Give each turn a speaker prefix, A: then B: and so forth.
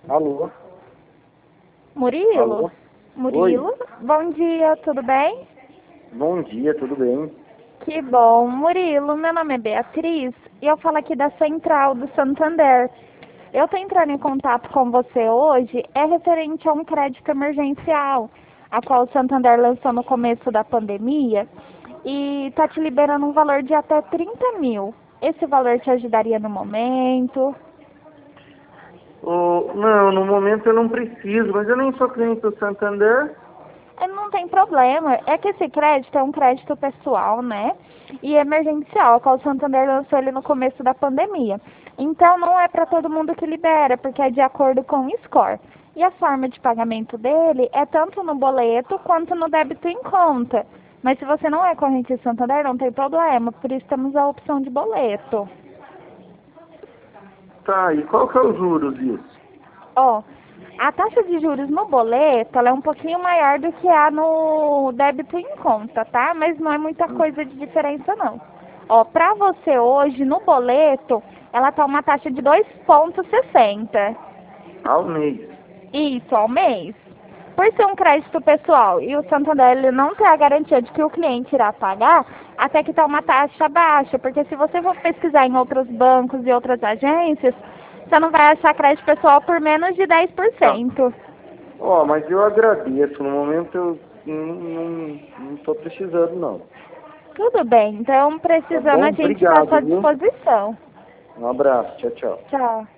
A: Alô?
B: Murilo?
A: Alô?
B: Murilo?
A: Oi.
B: Bom dia, tudo bem?
A: Bom dia, tudo bem?
B: Que bom. Murilo, meu nome é Beatriz e eu falo aqui da Central do Santander. Eu estou entrando em contato com você hoje, é referente a um crédito emergencial, a qual o Santander lançou no começo da pandemia e está te liberando um valor de até 30 mil. Esse valor te ajudaria no momento?
A: Não, no momento eu não preciso, mas eu nem sou cliente do Santander.
B: Não tem problema. É que esse crédito é um crédito pessoal, né? E emergencial, qual o Santander lançou ele no começo da pandemia. Então não é para todo mundo que libera, porque é de acordo com o score. E a forma de pagamento dele é tanto no boleto quanto no débito em conta. Mas se você não é corrente do Santander, não tem problema. Por isso temos a opção de boleto.
A: Tá, e qual que é os juros disso?
B: Ó, a taxa de juros no boleto, ela é um pouquinho maior do que a no débito em conta, tá? Mas não é muita coisa de diferença, não. Ó, pra você hoje, no boleto, ela tá uma taxa de 2,60.
A: Ao mês.
B: Isso, ao mês. Por ser um crédito pessoal e o Santander ele não tem a garantia de que o cliente irá pagar, até que está uma taxa baixa, porque se você for pesquisar em outros bancos e outras agências, você não vai achar crédito pessoal por menos de
A: Tá.
B: 10%.
A: Mas eu agradeço. No momento eu não tô precisando, não.
B: Tudo bem, então
A: Tá
B: precisando
A: bom?
B: a gente está à
A: Obrigado,
B: sua
A: viu?
B: disposição.
A: Um abraço. Tchau, tchau.
B: Tchau.